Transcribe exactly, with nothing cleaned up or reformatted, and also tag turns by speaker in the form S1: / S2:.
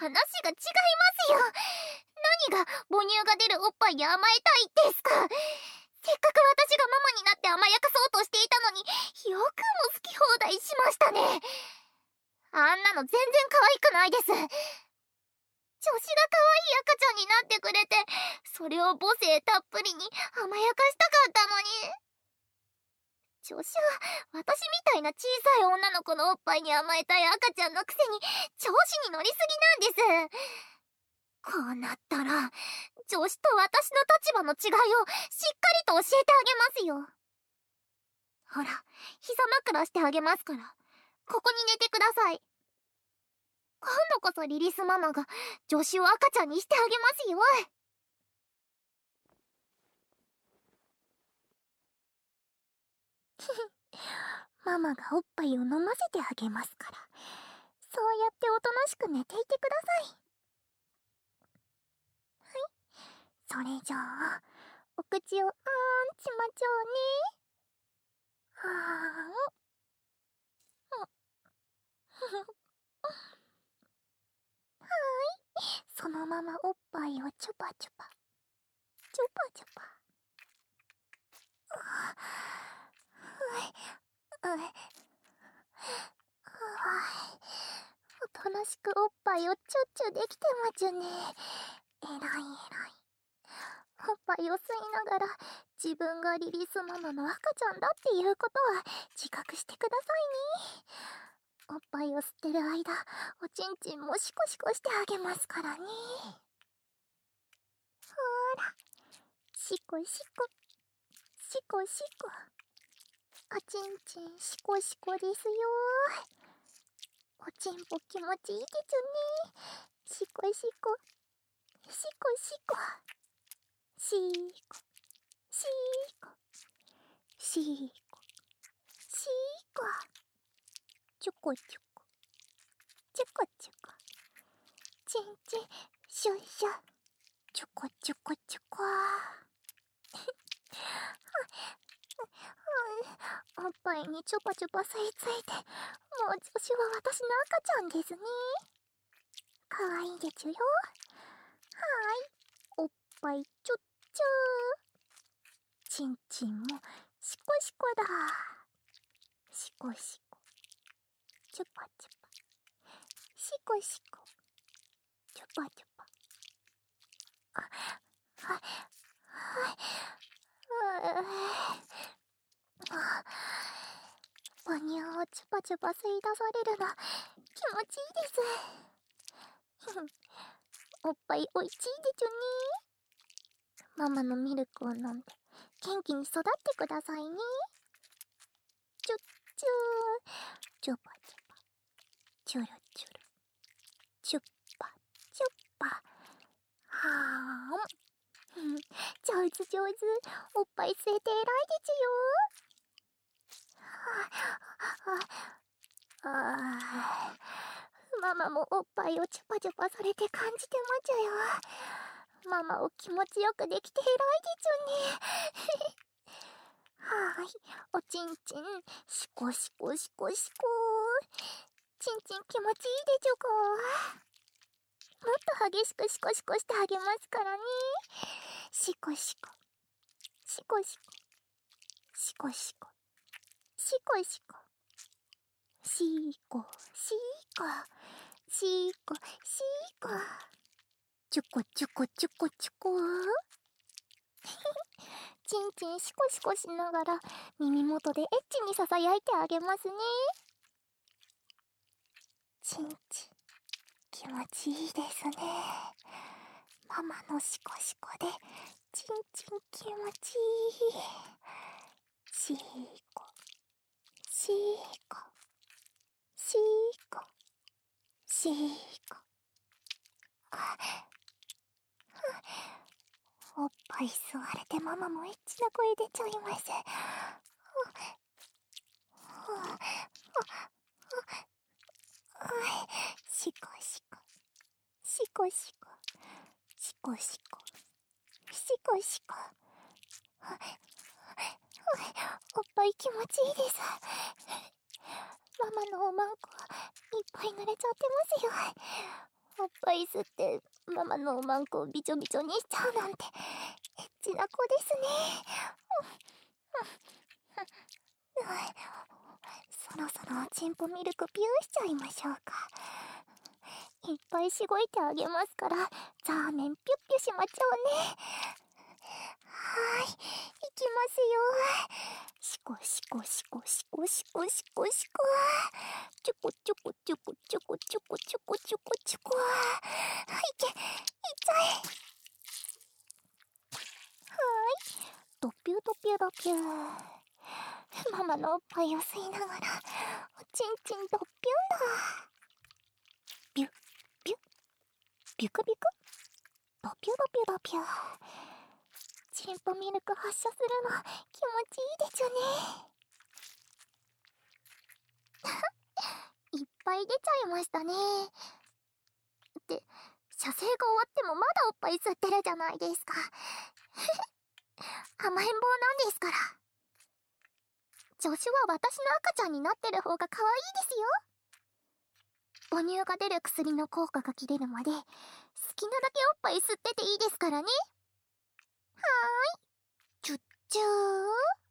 S1: 話が違いますよ。何が母乳が出るおっぱいに甘えたいですか。せっかく私がママになって甘やかそうとしていたのに、よくも好き放題しましたね。あんなの全然可愛くないです。女子が可愛い赤ちゃんになってくれて、それを母性たっぷりに甘やかしたかったのに。女子は私みたいな小さい女の子のおっぱいに甘えたい赤ちゃんのくせに調子に乗りすぎなんです。こうなったら女子と私の立場の違いをしっかりと教えてあげますよ。ほら、膝枕してあげますから、ここに寝てください。今度こそリリスママが女子を赤ちゃんにしてあげますよ。ママがおっぱいを飲ませてあげますから、そうやっておとなしく寝ていてください。はい、それじゃあお口をあーんちまちょうね。はーん。はーい、そのままおっぱいをチュパチュパチュパチュパ。はい、おとなしくおっぱいをチュッチュできてまちゅね。えらいえらい。おっぱいを吸いながら自分がリリスママの赤ちゃんだっていうことは自覚してくださいね。おっぱいを吸ってる間、おちんちんもシコシコしてあげますからね。ほーら、シコシコシコシコ、おちんちんシコシコですよ。おちんぽ気持ちいいでちゅね。シコシコシコシコシーコシーコシーコシーコ、チョコチョコチョコチョコ、チンチンシュッシュ、チョコチョコチョコ。おっぱいにチュパチュパ吸い付いて、もう女子は私の赤ちゃんですね。かわいいでちゅよ。はーい、おっぱいチュッチュー。チンチンもシコシコだ。シコシコチュパチュパシコシコチュパチュパ。あ、はいはい、母乳をチュパチュパ吸い出されるの気持ちいいです。おっぱいおいしいでちゅね。ママのミルクを飲んで元気に育ってくださいね。チュッチュー、チュパチュパチュルチュルチュッパチュッパ。はーん、上手上手、おっぱい吸えて偉いでちゅよ。ああ、ママもおっぱいをチュパチュパされて感じてまちゅよ。ママを気持ちよくできて偉いでちゅね。はーい、おちんちんシコシコシコシコ。ちんちん気持ちいいでちゅか。もっと激しくシコシコしてあげますからね。シコシコシコシコシコシコシコシコシーコシーコシーコシーコ、チュコチュコチュコチュコ。チンチンシコシコしながら耳元でエッチにささやいてあげますね。チンチン気持ちいいですね。ママのシコシコでチンチン気持ちいい。シーコシーコシーコシーコ。あ、おっぱい吸われてママもエッチな声出ちゃいます。シコシコシコシコシコシコシコシコ。おっぱい気持ちいいです。ママのおまんこいっぱい濡れちゃってますよ。 おっぱい吸ってママのおまんこをびちょびちょにしちゃうなんてエッチな子ですね。そろそろチンポミルクピューしちゃいましょうか。いっぱいしごいてあげますから、ザーメンピュッピュしまちょうね。はーい、いきますよ。しこしこしこしこしこしこしこ。ちょこちょこちょこちょこちょこちょこちょこちょこ。いけ、いっちゃえ。はーい、ドピュドピュドピュ。ママのおっぱいを吸いながら、おちんちんドッピュンだ。ビュッビュッビュクビュクドピュドピュドピュ。チンポミルク発射するの気持ちいいでちゅね。いっぱい出ちゃいましたね。って射精が終わってもまだおっぱい吸ってるじゃないですか。甘えん坊なんですから。助手は私の赤ちゃんになってる方が可愛いですよ。母乳が出る薬の効果が切れるまで好きなだけおっぱい吸ってていいですからね。はーい、チュッチュー。